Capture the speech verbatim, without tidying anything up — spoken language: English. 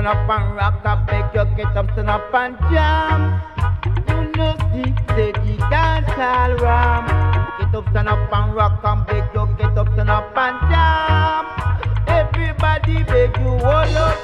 stand up and rock, I beg you get up, stand up and jam. You know see, say the dance all ram. Get up, stand up and rock, and beg you get up, stand up and jam. Everybody beg you, hold up